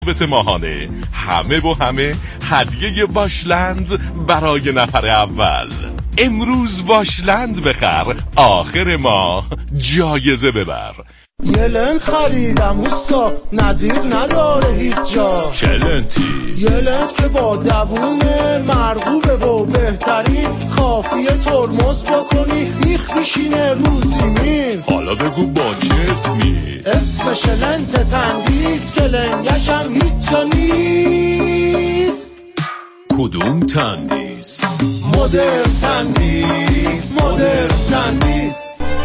ماهانه همه با همه هدیه واشلند برای نفر اول. امروز واشلند بخر، آخر ماه جایزه ببر. یه لنت خریدم اوستا، نظیر نداره هیچ جا. چه لنتی؟ یه لنت که با دوونه مرغوبه و بهترین، کافیه ترمز بکنی میخ میشینه رو زمین. حالا بگو با چه اسمی؟ اسمش لنت تندیس که لنگشم هیچ جا نیست. کدوم تندیس؟ مدرن تندیس، مدرن تندیس.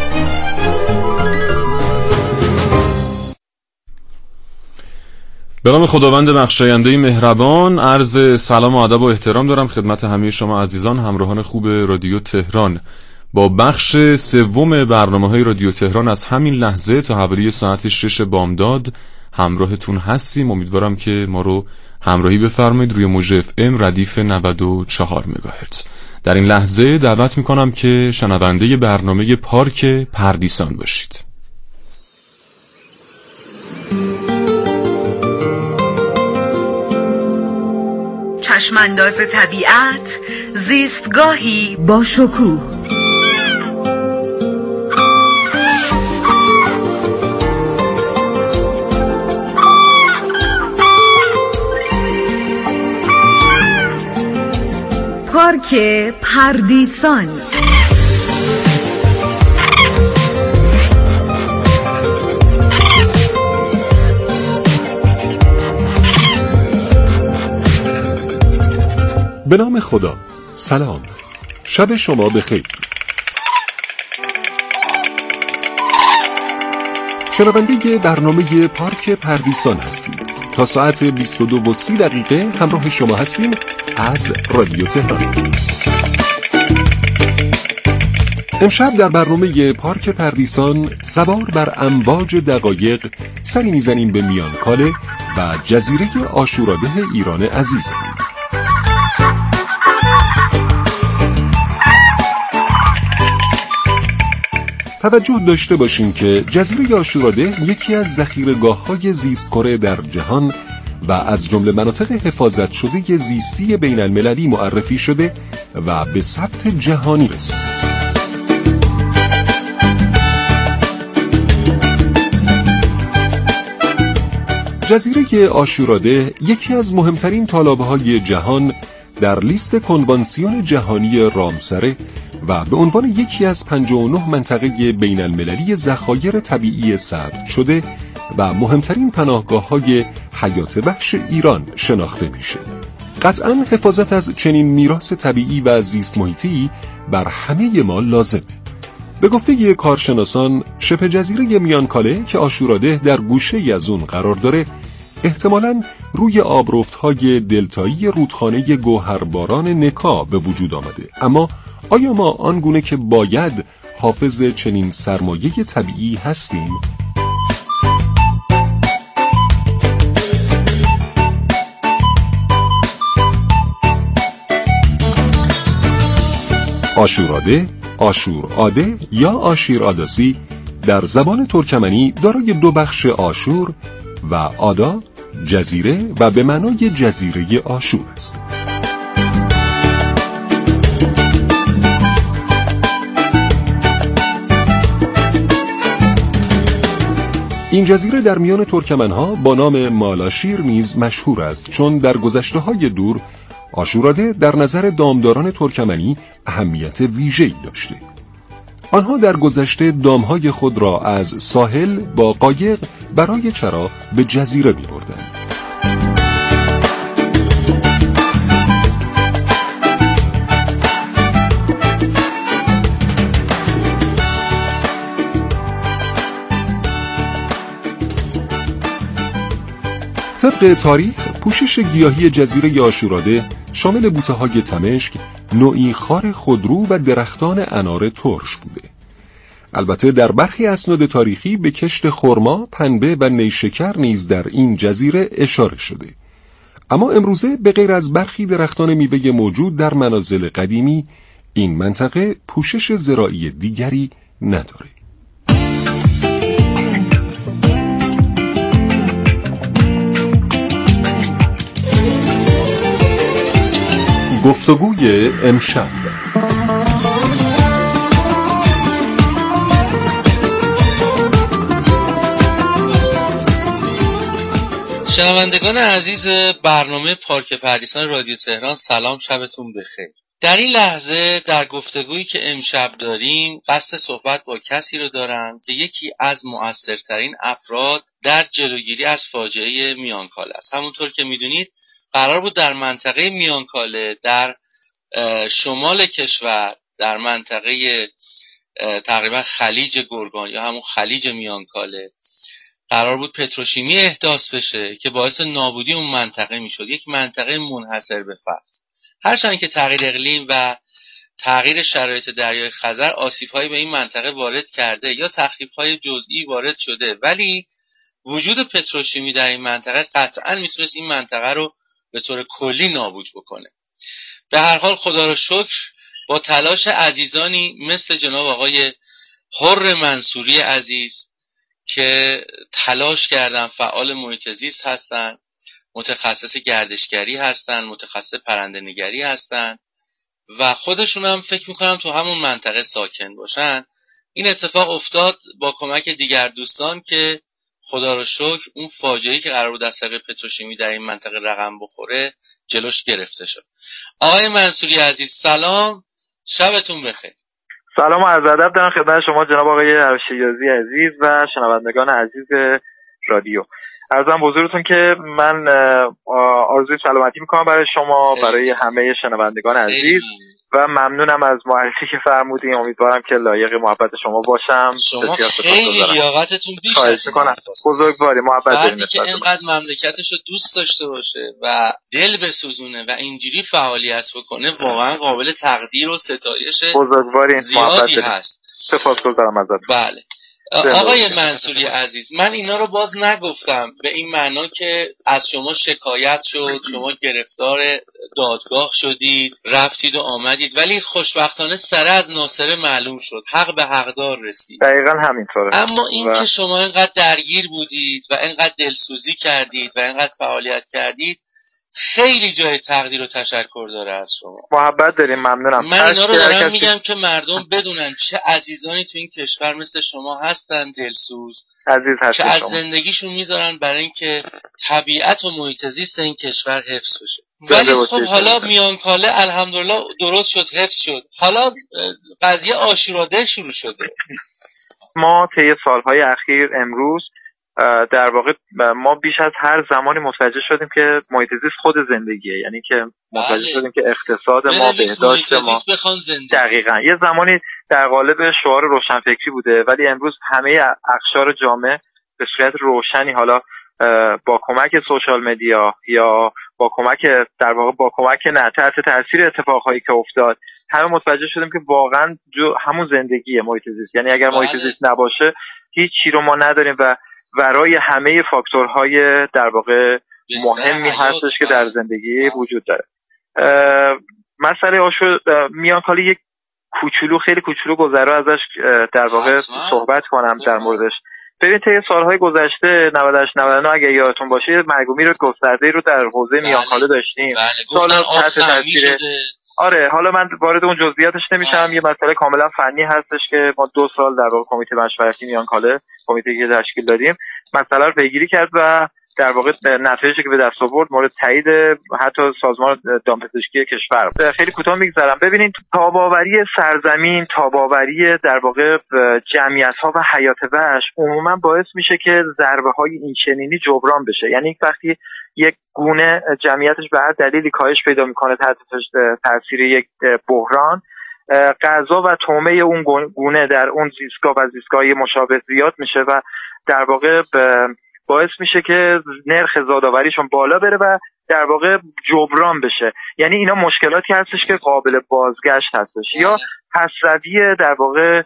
به نام خداوند بخشاینده مهربان، عرض سلام و ادب و احترام دارم خدمت همه شما عزیزان همراهان خوب رادیو تهران. با بخش سوم برنامه‌های رادیو تهران از همین لحظه تا حوالی ساعت 6 بامداد همراهتون هستیم. امیدوارم که ما رو همراهی بفرمایید روی موج اف ام ردیف 94 مگاهرتز. در این لحظه دعوت میکنم که شنونده برنامه پارک پردیسان باشید. چشمانداز طبیعت، زیستگاهی با شکوه. پارک پردیسان. به نام خدا. سلام، شب شما بخیر. شنونده برنامه پارک پردیسان هستید. تا ساعت 22:30 همراه شما هستیم از رادیو تهران. امشب در برنامه پارک پردیسان سوار بر امواج دقایق سری میزنیم به میانکاله و جزیره عاشوراده ایران عزیزم. توجه داشته باشین که جزیره عاشوراده یکی از ذخیره‌گاه‌های زیست‌کره در جهان و از جمله مناطق حفاظت شده زیستی بین المللی معرفی شده و به ثبت جهانی رسیده. جزیره عاشوراده یکی از مهمترین تالاب‌های جهان در لیست کنوانسیون جهانی رامسره و به عنوان یکی از 59 منطقه بین المللی ذخایر طبیعی ثبت شده و مهمترین پناهگاه‌های حیات وحش ایران شناخته میشه. قطعاً حفاظت از چنین میراث طبیعی و زیست محیطی بر همه ما لازمه. به گفته کارشناسان، شبه جزیره میانکاله که عاشوراده در گوشه‌ای از اون قرار داره، احتمالاً روی آبرفت‌های دلتایی رودخانه گوهرباران نکا به وجود آمده. اما آیا ما آنگونه که باید حافظ چنین سرمایه طبیعی هستیم؟ عاشوراده، عاشوراده یا عاشیرآداسی در زبان ترکمنی دارای دو بخش عاشور و آدا، جزیره و به معنای جزیره عاشور است. این جزیره در میان ترکمنها با نام مالاشیر نیز مشهور است، چون در گذشته‌های دور عاشوراده در نظر دامداران ترکمنی اهمیت ویژه‌ای داشته. آنها در گذشته دامهای خود را از ساحل با قایق برای چرا به جزیره می‌بردند. طبق تاریخ، پوشش گیاهی جزیره عاشوراده شامل بوته‌های تمشک، نوعی خار خودرو و درختان انار ترش بوده. البته در برخی اسناد تاریخی به کشت خرما، پنبه و نیشکر نیز در این جزیره اشاره شده. اما امروزه به غیر از برخی درختان میوه موجود در منازل قدیمی، این منطقه پوشش زراعی دیگری نداره. گفتگوی امشب. شنوندگان عزیز برنامه پارک پردیسان رادیو تهران، سلام، شبتون بخیر. در این لحظه در گفتگویی که امشب داریم قصد صحبت با کسی رو دارم که یکی از مؤثرترین افراد در جلوگیری از فاجعه میانکاله است. همونطور که میدونید قرار بود در منطقه میانکاله در شمال کشور، در منطقه تقریبا خلیج گرگان یا همون خلیج میانکاله، قرار بود پتروشیمی احداث بشه که باعث نابودی اون منطقه میشد، یک منطقه منحصر به فرد. هرچند که تغییر اقلیم و تغییر شرایط دریای خزر آسیب‌هایی به این منطقه وارد کرده یا تخریب‌های جزئی وارد شده، ولی وجود پتروشیمی در این منطقه قطعاً میتونست این منطقه رو به طور کلی نابود بکنه. به هر حال خدا رو شکر با تلاش عزیزانی مثل جناب آقای حر منصوری عزیز که تلاش کردن، فعال محیط زیست هستن، متخصص گردشگری هستن، متخصص پرنده‌نگری هستن و خودشون هم فکر میکنم تو همون منطقه ساکن باشن، این اتفاق افتاد با کمک دیگر دوستان که خدا رو شکر اون فاجعه‌ای که قرار بود از طریق پتروشیمی در این منطقه رقم بخوره جلوش گرفته شد. آقای منصوری عزیز سلام، شبتون بخیر. سلام و عرض ادب دارم خدمت شما جناب آقای عرشیازی عزیز و شنوندگان عزیز رادیو. عرضم حضورتون که من آرزوی سلامتی میکنم برای شما، برای همه شنوندگان عزیز و ممنونم از معرفی که فرمودین. امیدوارم که لایق محبت شما باشم. شما خیلی لیاقتتون بیش از میکنم. بزرگواری، محبت دارین. بعدی که اینقدر مملکتشو دوست داشته باشه و دل بسوزونه و اینجوری فعالیت بکنه واقعا قابل تقدیر و ستایش زیادی هست. سپاسگزارم ازتون. بله آقای منصوری عزیز، من اینا رو باز نگفتم به این معنا که از شما شکایت شد، شما گرفتار دادگاه شدید، رفتید و آمدید، ولی خوشبختانه سره از ناصره معلوم شد، حق به حقدار رسید. دقیقاً همینطوره. اما این که شما اینقدر درگیر بودید و اینقدر دلسوزی کردید و اینقدر فعالیت کردید خیلی جای تقدیر و تشکر داره از شما. محبت داریم، ممنونم. من اینا رو دارم میگم که مردم بدونن چه عزیزانی تو این کشور مثل شما هستن، دلسوز، عزیز هستید که از شما. زندگیشون میذارن برای اینکه طبیعت و محیط زیست این کشور حفظ بشه. ولی خب حالا میانکاله الحمدلله درست شد، حفظ شد. حالا قضیه عاشوراده شروع شده. ما طی سالهای اخیر امروز در واقع ما بیش از هر زمانی متوجه شدیم که محیط زیست خود زندگیه، یعنی که متوجه شدیم که اقتصاد ما، بهداشت ما دقیقاً یه زمانی در قالب شعار روشنفکری بوده، ولی امروز همه اقشار جامعه به صورت روشنی، حالا با کمک سوشال مدیا یا با کمک در واقع با کمک تحت تاثیر اتفاقهایی که افتاد، همه متوجه شدیم که واقعاً همون زندگیه محیط زیست. یعنی اگر محیط زیست نباشه هیچی رو ما نداریم و ورای همه فاکتورهای در واقع مهمی هستش که در زندگی وجود داره. مسئله میانکاله یک خیلی کوچولو گذرا ازش در واقع صحبت کنم در موردش. ببینید طی سالهای گذشته 98 99 اگه یادتون باشه مرگ و میر گسترده‌ای رو در حوزه میانکاله داشتیم. سالا تحت تاثیر حالا من وارد اون جزئیاتش نمیشم. یه مسئله کاملا فنی هستش که ما 2 سال در واقع کمیته مشورتی میانکاله، کمیته که تشکیل دادیم، مسئله رو پیگیری کرد و در واقع نتایجی که به دست آورد مورد تایید حتی سازمان دامپزشکی کشور. خیلی کوتاه میگذرم. ببینید تاباوری سرزمین، تاباوری در واقع جمعیت‌ها و حیات وحش عموما باعث میشه که ضربه‌های اینچنینی جبران بشه. یعنی وقتی یک گونه جمعیتش به هر دلیلی کاهش پیدا میکنه تحت تاثیر یک بحران، غذا و طعمه اون گونه در اون زیستگاه و زیستگاهی مشابه زیاد میشه و در واقع باعث میشه که نرخ زادآوریشون بالا بره و در واقع جبران بشه. یعنی اینا مشکلاتی هستش که قابل بازگشت هستش. یا حصروی در واقع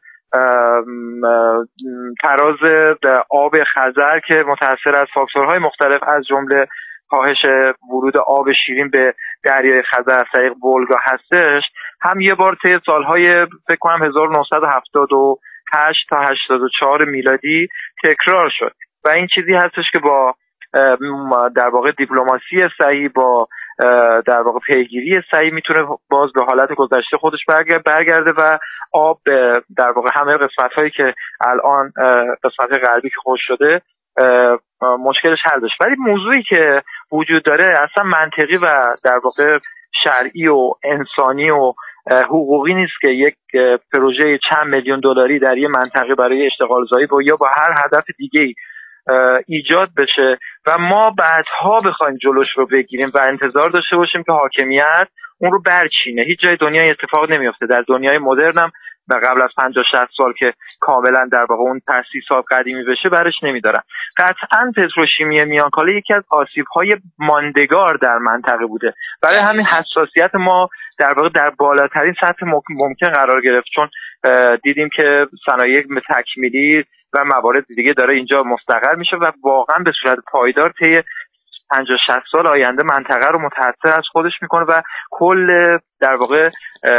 تراز آب خزر که متأثر از فاکتورهای مختلف از جمله کاهش ورود آب شیرین به دریای خزر از طریق ولگا هستش، هم یه بار طی سالهای فکر کنم 1978 تا 84 میلادی تکرار شد و این چیزی هستش که با در واقع دیپلماسی صحیح، با در واقع پیگیری سعی میتونه باز به حالت گذشته خودش برگرده و آب در واقع همه قسمت‌هایی که الان قسمت غربی که خشک شده مشکلش حل بشه. ولی موضوعی که وجود داره اصلا منطقی و در واقع شرعی و انسانی و حقوقی نیست که یک پروژه چند میلیون دلاری در یه منطقه برای اشتغال زایی یا با هر هدف دیگه‌ای ایجاد بشه و ما بعدها بخوایم جلوش رو بگیریم و انتظار داشته باشیم که حاکمیت اون رو برچینه. هیچ جای دنیا اتفاق نمیفته. در دنیای مدرن هم و قبل از 50-60 سال که کاملا در واقع اون تأسیسات قدیمی بشه برش نمیدارن. قطعاً پتروشیمی میانکاله یکی از آسیب‌های ماندگار در منطقه بوده. برای همین حساسیت ما در واقع در بالاترین سطح ممکن قرار گرفت، چون دیدیم که صنایع تکمیلی و موارد دیگه داره اینجا مستقر میشه و واقعا به صورت پایدار طی 50-60 سال آینده منطقه رو متأثر از خودش میکنه و کل در واقع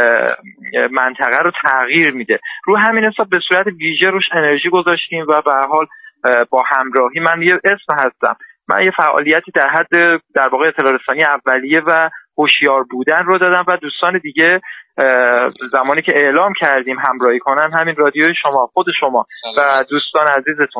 منطقه رو تغییر میده. رو همین حساب به صورت ویژه روش انرژی گذاشتیم و به هر حال با همراهی من یه اسم هستم، من یه فعالیتی در حد در واقع اطلاع رسانی اولیه و هوشیار بودن رو دادم و دوستان دیگه زمانی که اعلام کردیم همراهی کنن، همین رادیوی شما، خود شما و دوستان عزیزتون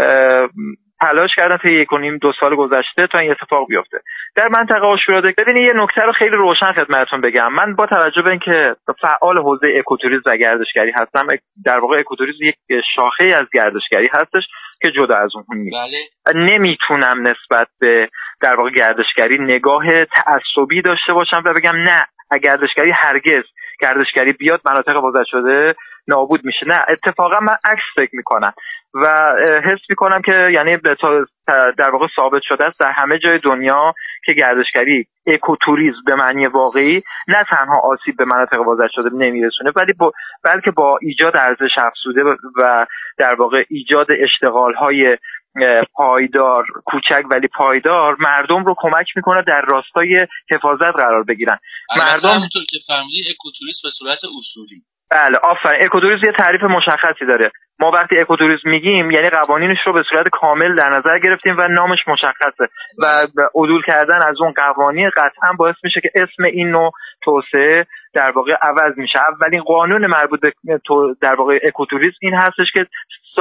تلاش کردن تا 1.5-2 سال گذشته تا این اتفاق بیفته در منطقه آشوراده. ببینید یه نکته رو خیلی روشن خدمتتون بگم. من با توجه به اینکه فعال حوزه اکوتوریسم و گردشگری هستم، در واقع اکوتوریسم یک شاخه از گردشگری هستش که جدا از اون نیست. نمیتونم نسبت به در واقع گردشگری نگاه تعصبی داشته باشم و بگم نه گردشگری هرگز، گردشگری بیاد مناطق بازدید شده نابود میشه. نه، اتفاقا من عکس فکر میکنم و حس میکنم که یعنی در واقع ثابت شده است در همه جای دنیا که گردشگری اکوتوریسم به معنی واقعی نه تنها آسیب به مناطق بازدید شده نمیرسونه بلکه با ایجاد ارزش افزوده و در واقع ایجاد اشتغال‌های پایدار، کوچک ولی پایدار، مردم رو کمک میکنه در راستای حفاظت قرار بگیرن. مردم همونطور که فهمیدید اکوتوریسم به صورت اصولی. بله آفرین. اکوتوریسم یه تعریف مشخصی داره. ما وقتی اکوتوریسم میگیم یعنی قوانینش رو به صورت کامل در نظر گرفتیم و نامش مشخصه و عدول کردن از اون قوانین قطعا باعث میشه که اسم این نوع توسعه در واقع عوض میشه. اولین قانون مربوط به در واقع اکوتوریسم این هستش که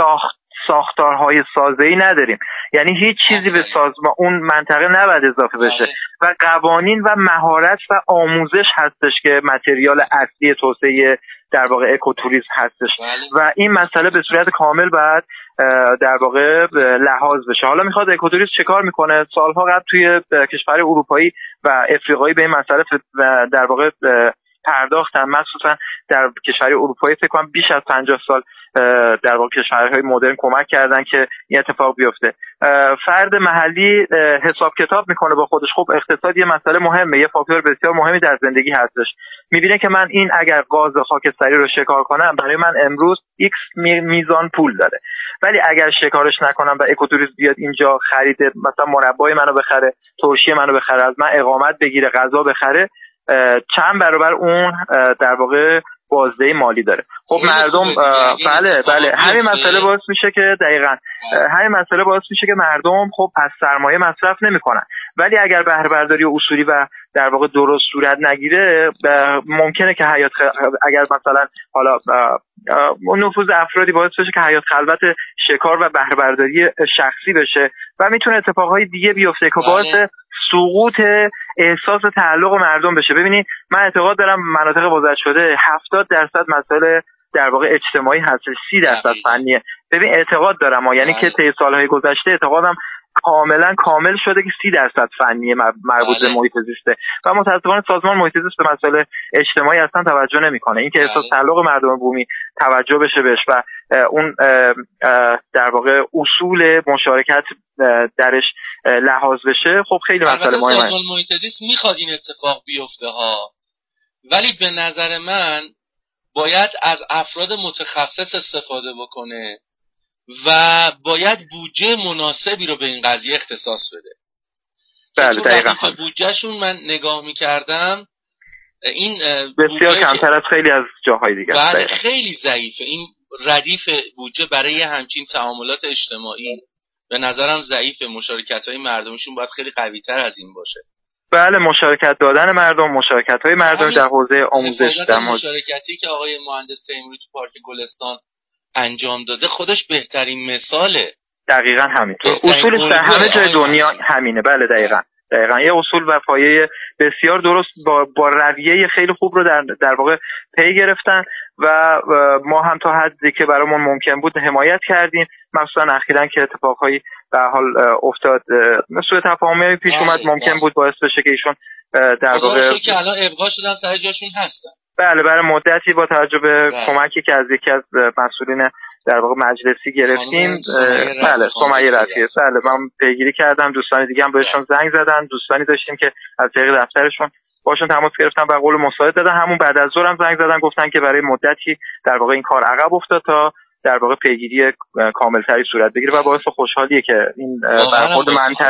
ساختارهای سازه‌ای نداریم، یعنی هیچ چیزی به سازمان اون منطقه نباید اضافه بشه و قوانین و مهارت و آموزش هستش که متریال اصلی توسعه در واقع اکوتوریسم هستش و این مسئله به صورت کامل باید در واقع لحاظ بشه. حالا میخواد اکوتوریسم چه کار میکنه؟ سالها قبل توی کشور اروپایی و افریقایی به این مسئله در واقع پرداختن، مخصوصا در کشور اروپایی فکر کنم بیش از 50 سال در واقع کشورهای مدرن کمک کردن که این اتفاق بیفته. فرد محلی حساب کتاب میکنه با خودش، خب اقتصاد یه مسئله مهمه، یه فاکتور بسیار مهمی در زندگی هستش. میبینه که من این اگر گاز خاکستری رو شکار کنم برای من امروز x میزان پول داره، ولی اگر شکارش نکنم و اکوتوریسم بیاد اینجا خرید مثلا مربای منو بخره، ترشی منو بخره، از من اقامت بگیره، غذا بخره، چند برابر اون در واقع بازده مالی داره. خب مردم بله همین مسئله باعث میشه که دقیقاً همین مسئله باعث میشه که مردم خب پس سرمایه مصرف نمیکنن، ولی اگر بهره برداری اصولی و در واقع درست صورت نگیره ممکنه که اگر مثلا حالا نفوذ افرادی باعث بشه که حیات خلوت شکار و بهره برداری شخصی بشه و میتونه اتفاقهای دیگه بیفته که باعث سقوط احساس تعلق مردم بشه. ببینید من اعتقاد دارم مناطق بازدید شده 70% مسائل در واقع اجتماعی هست، 30% فنیه. ببین اعتقاد دارم یعنی که طی سالهای گذشته اعتقادم کامل شده که 30% فنیه مربوط به محیط زیسته و متأسفانه سازمان محیط زیست به مسائل اجتماعی اصلا توجه نمیکنه. این که احساس تعلق مردم بومی توجه بشه بهش و اون در واقع اصول مشارکت درش لحاظ بشه، خب خیلی مسئله مهمه. سازمان محیط زیست میخواد این اتفاق بیفته ها، ولی به نظر من باید از افراد متخصص استفاده بکنه و باید بودجه مناسبی رو به این قضیه اختصاص بده. بله دقیقاً. بودجهشون من نگاه میکردم این بسیار کمتر از خیلی از جاهای دیگه. بله خیلی ضعیفه این ردیف بودجه برای همچین تعاملات اجتماعی. به نظرم ضعیفه. مشارکت‌های مردمشون باید خیلی قوی‌تر از این باشه. بله، مشارکت دادن مردم، مشارکت‌های مردم در حوزه آموزش، در مشارکتی که آقای مهندس تیموری تو پارک گلستان انجام داده خودش بهترین مثاله. دقیقاً همینطور. اصولش در همه جای دنیا همینه. بله دقیقاً یه اصول و پایه بسیار درست با رویه خیلی خوب رو در واقع پی گرفتن و ما هم تا حدی که برامون ممکن بود حمایت کردیم، مخصوصا اخیراً که اتفاقهایی به حال افتاد، سوء تفاهمی پیش اومد، ممکن بود باعث بشه که ایشون در واقع که الان ابقا شدن سر جاشون هستن. بله، برای مدتی با توجه به کمکی که از یکی از مسئولین در واقع مجلسی گرفتیم، بله سمیه رفیع، بله من پیگیری کردم، دوستان دیگه هم بهشون زنگ زدن، دوستانی داشتیم که از طریق دفترشون باشون تماس گرفتن و قول مساعد دادن، همون بعد از ظهر هم زنگ زدن گفتن که برای مدتی در واقع این کار عقب افتاد تا در واقع پیگیری کاملتری صورت بگیره و باعث خوشحالیه که این برخورد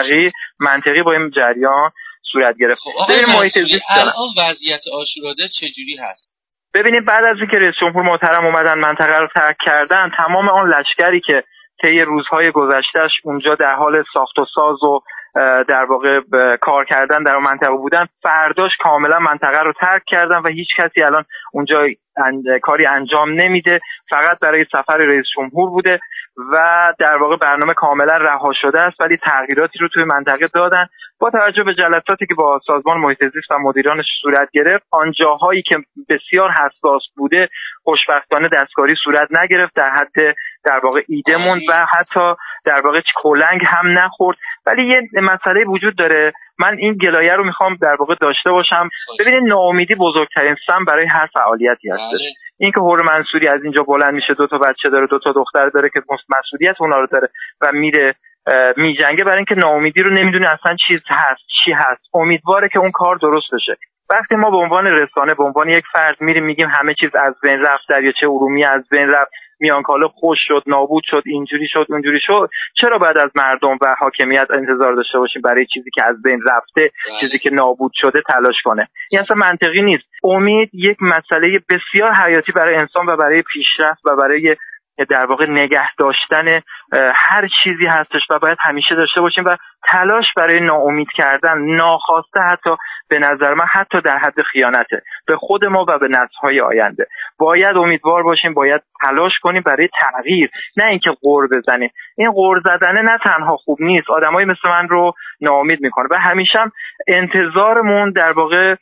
منطقی با این جریان صورت گرفت. الان وضعیت عاشوراده چجوری هست؟ ببینید بعد از اینکه رئیس جمهور محترم اومدن منطقه رو ترک کردن، تمام آن لشکری که طی روزهای گذشتهش اونجا در حال ساخت و ساز و در واقع کار کردن در اون منطقه بودن، فرداش کاملا منطقه رو ترک کردن و هیچ کسی الان اونجا کاری انجام نمیده، فقط برای سفر رئیس جمهور بوده و در واقع برنامه کاملا رها شده است، ولی تغییراتی رو توی منطقه دادن. با توجه به جلساتی که با سازمان محیط زیست و مدیرانش صورت گرفت، آن جاهایی که بسیار حساس بوده خوشبختانه دستکاری صورت نگرفت، در حد در واقع ایده موند و حتی در واقع کلنگ هم نخورد. ولی یه مسئله وجود داره، من این گلایه رو میخوام در واقع داشته باشم. ببینید ناامیدی بزرگترین سم برای هر فعالیتی هستش. این که هور منصوری از اینجا بلند میشه، 2 تا بچه داره، 2 تا دختر داره که مسئولیت اونا رو داره و میره میجنگه برای اینکه ناامیدی رو نمیدونه اصلا چی هست، امیدواره که اون کار درست بشه. وقتی ما به عنوان رسانه، به عنوان یک فرد میریم میگیم همه چیز از بین رفت، دریاچه ارومیه از بین رفت، میانکاله خوش شد، نابود شد، اینجوری شد، اونجوری شد، چرا بعد از مردم و حاکمیت انتظار داشته باشیم برای چیزی که از بین رفته، چیزی که نابود شده تلاش کنه؟ این اصلا منطقی نیست. امید یک مسئله بسیار حیاتی برای انسان و برای پیشرفت و برای در واقع نگه داشتن هر چیزی هستش و باید همیشه داشته باشیم و تلاش برای ناامید کردن ناخواسته حتی به نظر من حتی در حد خیانته به خود ما و به نسل‌های آینده. باید امیدوار باشیم، باید تلاش کنیم برای تغییر، نه اینکه غر بزنیم. این غر زدن نه تنها خوب نیست، آدمای مثل من رو ناامید میکنه و همیشه انتظارمون در واقع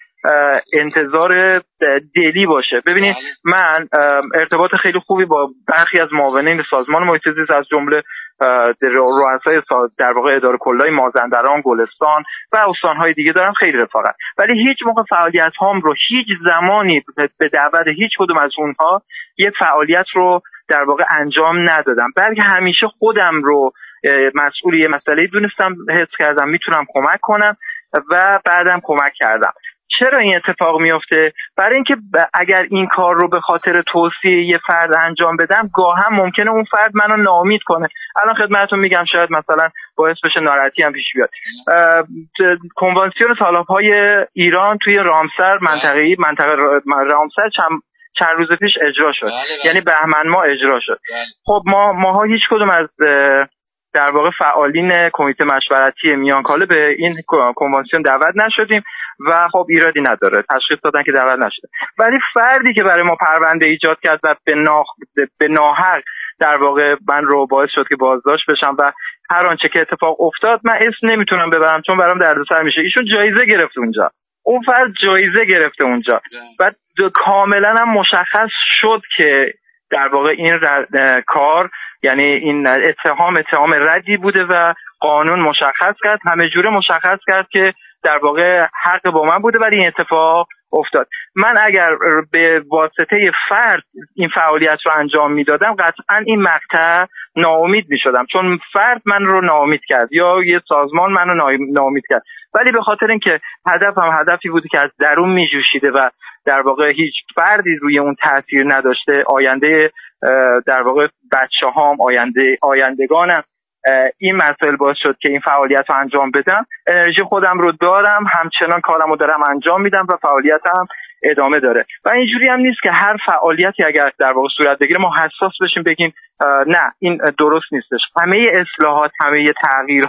انتظار دلی باشه. ببینید من ارتباط خیلی خوبی با برخی از معاونین سازمان محیط زیست از جمله رؤسای در واقع اداره کلای مازندران، گلستان و استان‌های دیگه دارم، خیلی رفاقت، ولی هیچ موقع فعالیت هام رو هیچ زمانی به دعوت هیچ کدوم از اونها یک فعالیت رو در واقع انجام ندادم، بلکه همیشه خودم رو مسئول یه مسئله دونستم، حس کردم میتونم کمک کنم و بعدم کمک کردم. چرا این اتفاق میفته؟ برای اینکه اگر این کار رو به خاطر توصیه یه فرد انجام بدم، گاهم ممکنه اون فرد منو ناامید کنه. الان خدمتتون میگم شاید مثلا باعث بشه ناراحتی هم پیش بیاد. کنوانسیون تالاب‌های ایران توی رامسر منطقه رامسر چند روز پیش اجرا شد. یعنی بهمن ماه اجرا شد. خب ماها هیچ کدوم از در واقع فعالین کمیته مشورتی میانکاله به این کنوانسیون دعوت نشدیم و خب ایرادی نداره، تشخیص دادن که دعوت نشده. ولی فردی که برای ما پرونده ایجاد کرد و به ناحق در واقع من رو باعث شد که بازداشت بشم و هر آنچه که اتفاق افتاد، من اسم نمیتونم ببرم چون برام دردسر میشه، ایشون جایزه گرفت اونجا، اون فرد جایزه گرفته اونجا و کاملا هم مشخص شد که در واقع این کار، یعنی این اتهام ردی بوده و قانون مشخص کرد، همه جوره مشخص کرد که در واقع حق با من بوده، ولی این اتفاق افتاد. من اگر به واسطه فرد این فعالیت رو انجام میدادم، قطعا این مقطع ناامید میشدم، چون فرد من رو ناامید کرد یا یه سازمان من رو ناامید کرد. ولی به خاطر اینکه هدفی بوده که از درون میجوشیده و در واقع هیچ فردی روی اون تاثیر نداشته، آینده در واقع بچه‌هام، آیندگانم، این مسائل باعث شد که این فعالیت رو انجام بدم. انرژی خودم رو دارم، همچنان کارم رو دارم انجام میدم و فعالیتم ادامه داره. و اینجوری هم نیست که هر فعالیتی اگر در واقع صورت بگیره ما حساس بشیم بگیم نه این درست نیستش. همه اصلاحات، همه تغییرها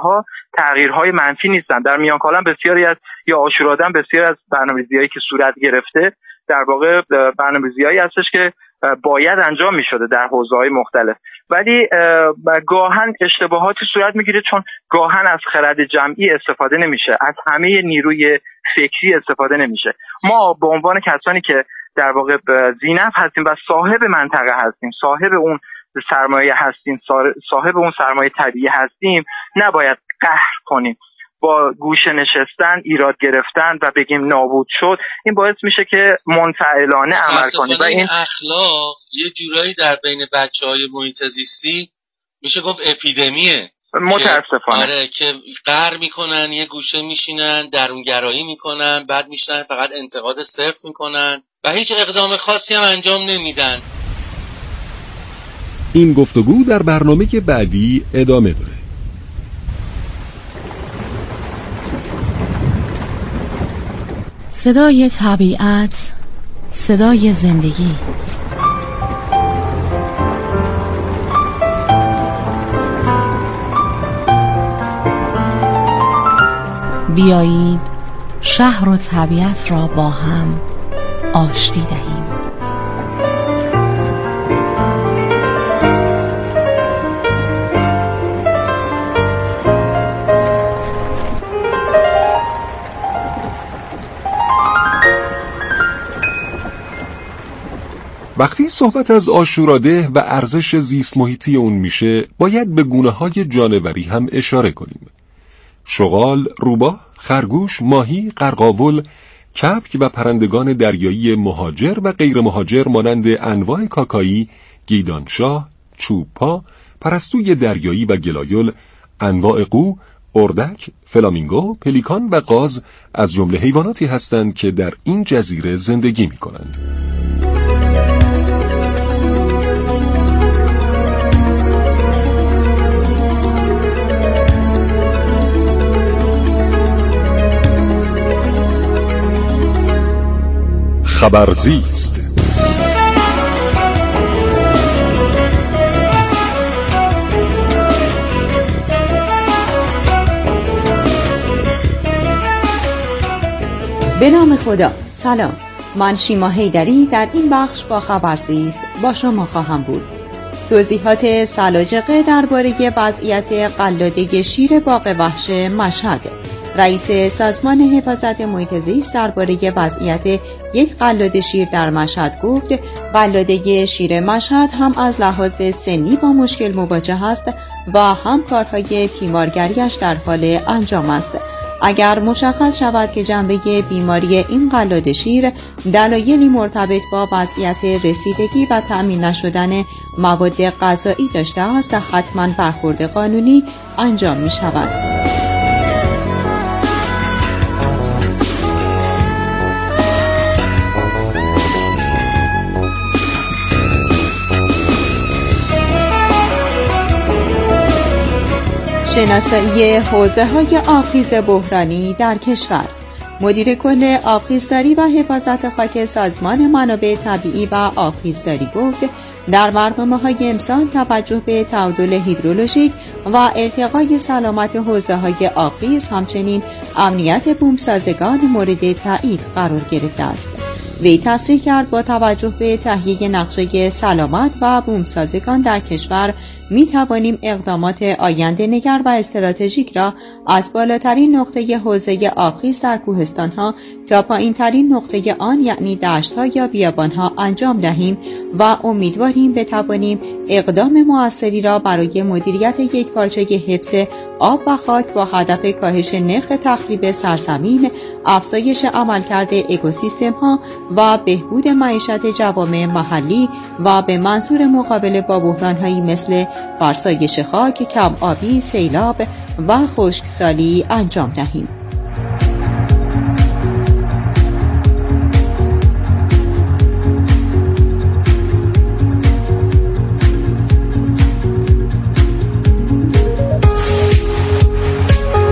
تغییرهای منفی نیستن. در میان کالم بسیاری از یا عاشورادن بسیاری از برنامه‌ریزی‌هایی که صورت گرفته در واقع برنامه‌ریزی‌هایی هستش که باید انجام می‌شده در حوزه‌های مختلف، ولی گاهن اشتباهاتی صورت می‌گیره چون گاهن از خرد جمعی استفاده نمیشه، از همه نیروی فکری استفاده نمیشه. ما به عنوان کسانی که در واقع ذینفع هستیم و صاحب منطقه هستیم، صاحب اون سرمایه هستیم، صاحب اون سرمایه طبیعی هستیم، نباید قهر کنیم با گوشه نشستن، ایراد گرفتن و بگیم نابود شد. این باعث میشه که منفعلانه عمل کنیم و این اخلاق یه جورایی در بین بچه‌های محیط زیستی میشه گفت اپیدمیه، متاسفانه. آره، که قهر میکنن، یه گوشه میشینن، درونگرایی میکنن، بعد میشنن فقط انتقاد صرف میکنن و هیچ اقدام خاصی هم انجام نمیدن. این گفتگو در برنامه بعدی ادامه داره. صدای طبیعت، صدای زندگی است. بیایید شهر و طبیعت را با هم آشتی دهیم. وقتی صحبت از عاشوراده و ارزش زیست محیطی اون میشه، باید به گونه‌های جانوری هم اشاره کنیم. شغال، روباه، خرگوش، ماهی، قرقاول، کبک و پرندگان دریایی مهاجر و غیر مهاجر مانند انواع کاکایی، گیدانشاه، چوبپا، پرستوی دریایی و گلایل، انواع قو، اردک، فلامینگو، پلیکان و قاز از جمله حیواناتی هستند که در این جزیره زندگی می‌کنند. خبرزیست. به نام خدا. سلام، من شیما حیدری در این بخش با خبرزیست با شما خواهم بود. توضیحات سلاجقه درباره وضعیت قلاده شیر باغ وحش مشهد. رئیس سازمان حفاظت محیط زیست درباره وضعیت یک قلاده شیر در مشهد گفت قلاده شیر مشهد هم از لحاظ سنی با مشکل مواجه است و هم کارهای تیمارگریش در حال انجام است. اگر مشخص شود که جنبه بیماری این قلاده شیر دلایلی مرتبط با وضعیت رسیدگی و تأمین نشدن مواد غذایی داشته است، حتما برخورد قانونی انجام می شود. شناسایی حوزه‌های آبخیز بحرانی در کشور. مدیر کل آبخیزداری و حفاظت خاک سازمان منابع طبیعی و آبخیزداری گفت در برنامه‌های امسال توجه به تعادل هیدرولوژیک و ارتقای سلامت حوزه‌های آبخیز همچنین امنیت بومسازگان مورد تایید قرار گرفته است. وی تصریح کرد با توجه به تهیه نقشه سلامت و بومسازگان در کشور می توانیم اقدامات آینده نگر و استراتژیک را از بالاترین نقطه حوزه آبخیز در کوهستان‌ها تا پایین‌ترین نقطه آن یعنی دشت‌ها یا بیابان‌ها انجام دهیم و امیدواریم بتوانیم اقدام موثری را برای مدیریت یکپارچه حفظ آب و خاک با هدف کاهش نرخ تخریب سرزمین، افزایش عملکرد اکوسیستم‌ها و بهبود معیشت جوامع محلی و به منظور مقابله با بحران‌هایی مثل فرسایش خاک، کم آبی، سیلاب و خشکسالی انجام دهیم.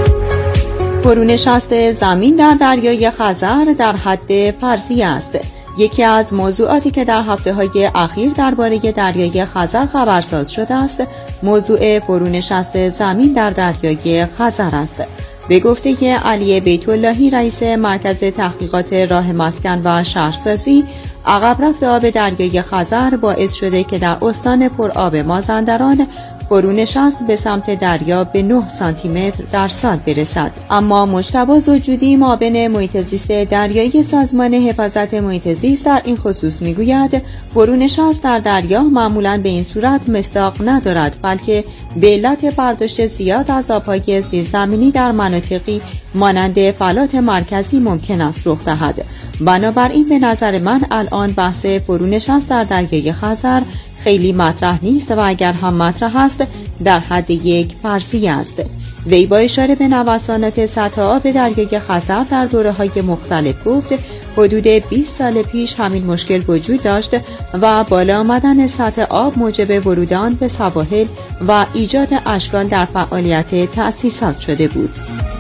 فرونشست زمین در دریای خزر در حد فرضی است. یکی از موضوعاتی که در هفته‌های اخیر درباره دریای خزر خبرساز شده است، موضوع فرونشست زمین در دریای خزر است. به گفته علی بیت‌اللهی رئیس مرکز تحقیقات راه مسکن و شهرسازی، عقب رفت آب دریای خزر باعث شده که در استان پرآب مازندران فرونشست به سمت دریا به 9 سانتی متر در سال برسد. اما مجتبی زوجودی، معاون محیط زیست دریایی سازمان حفاظت محیط زیست، در این خصوص میگوید فرونشست در دریا معمولاً به این صورت مصداق ندارد، بلکه به علت برداشت زیاد از آبهای زیرزمینی در مناطقی مانند فلات مرکزی ممکن است رخ دهد. بنابراین به نظر من الان بحث فرونشست در دریای خزر خیلی مطرح نیست و اگر هم مطرح است در حد یک فرضیه است. وی با اشاره به نوسانات سطح آب دریای خزر در دوره‌های مختلف گفت حدود 20 سال پیش همین مشکل وجود داشت و بالا آمدن سطح آب موجب ورود آن به سواحل و ایجاد اشکال در فعالیت تأسیسات شده بود.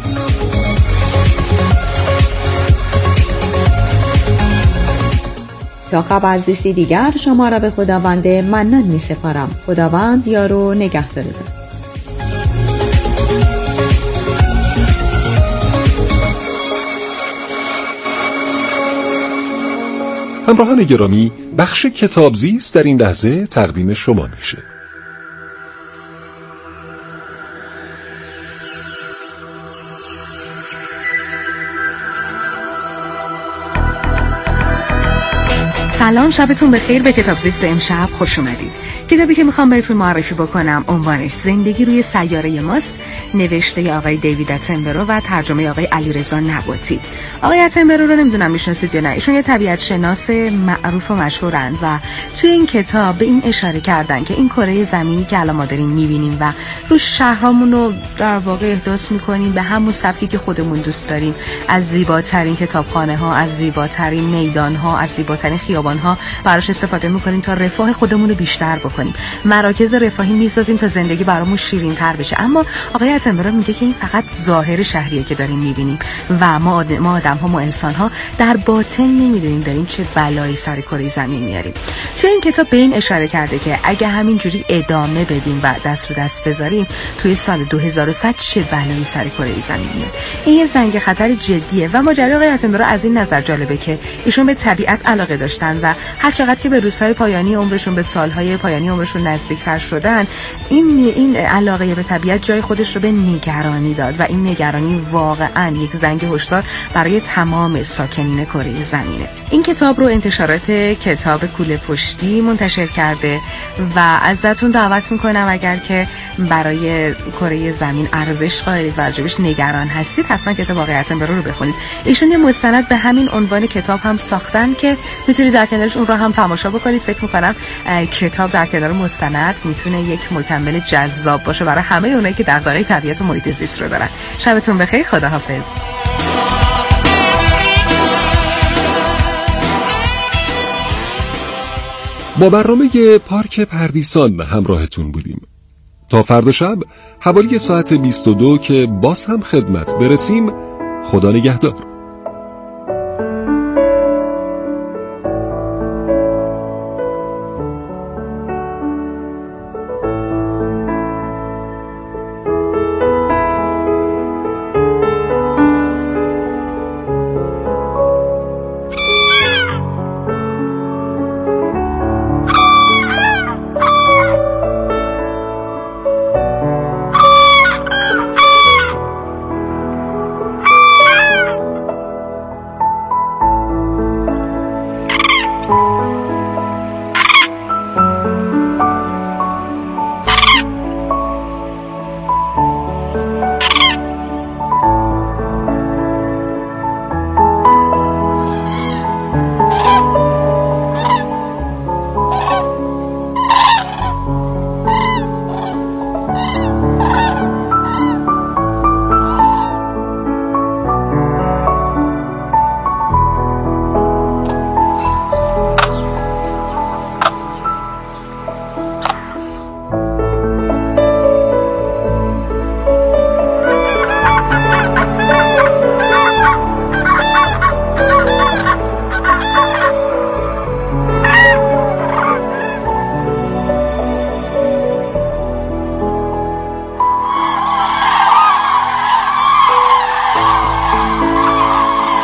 تا خبر زیستی دیگر شما را به خداوند منان می سپارم. خداوند یار و نگهدارتان. همراهان گرامی، بخش کتابزیست در این لحظه تقدیم شما میشه. سلام، شبتون بخیر. به کتابزیست امشب خوش اومدید. کتابی که میخوام بهتون معرفی بکنم عنوانش زندگی روی سیاره ماست، نوشته آقای دیوید اتنبرو و ترجمه آقای علیرضا نباتی. آقای اتنبرو رو نمیدونم میشناسید یا نه. ایشون یه طبیعت شناس معروف و مشهورن و توی این کتاب به این اشاره کردن که این کره زمینی که الان ما داریم میبینیم و روش شهرامون رو در واقع احداث میکنیم به همون سبکی که خودمون دوست داریم، از زیباترین کتابخانه ها، از زیباترین میدان ها، از زیباترین خیابان ها براش استفاده میکنیم تا رفاه خودمون رو بیشتر بکنیم. مراکز رفاهی میسازیم تا زندگی برامون شیرین تر بشه. اما آقای اتنبرو میگه که این فقط ظاهر شهریه که داریم میبینیم و ما آدم ها، ما انسان ها در باطن نمیدونیم داریم چه بلایی سر کره زمین میاریم. توی این کتاب به این اشاره کرده که اگه همینجوری ادامه بدیم و دست رو دست بذاریم توی سال 2100 چه بلایی سر کره زمین میاد. این یه زنگ خطر جدیه و ماجرای آقای اتنبرو از این نظر جالبه که ایشون به طبیعت علاقه داشتن و هر چقدر که به روزهای پایانی عمرشون، به سالهای پایانی عمرشون نزدیکتر شدن، این علاقه به طبیعت جای خودش رو به نگرانی داد و این نگرانی واقعا یک زنگ هشدار برای تمام ساکنین کره زمینه. این کتاب رو انتشارات کتاب کوله پشتی منتشر کرده و ازتون دعوت میکنم اگر که برای کره زمین ارزش قائلید و راجبش نگران هستید حتما کتاب آقای اتنبرو رو بخونید. ایشون یه مستند به همین عنوان کتاب هم ساختن که میتونید در کنارش اون رو هم تماشا بکنید. فکر میکنم کتاب در کنار مستند میتونه یک مکمل جذاب باشه برای همه اونایی که دغدغه طبیعت و محیط زیست رو دارن. شبتون بخیر. خداحافظ. با برنامه پارک پردیسان همراهتون بودیم. تا فردا شب حوالی ساعت 22 که باز هم خدمت برسیم، خدا نگهدار.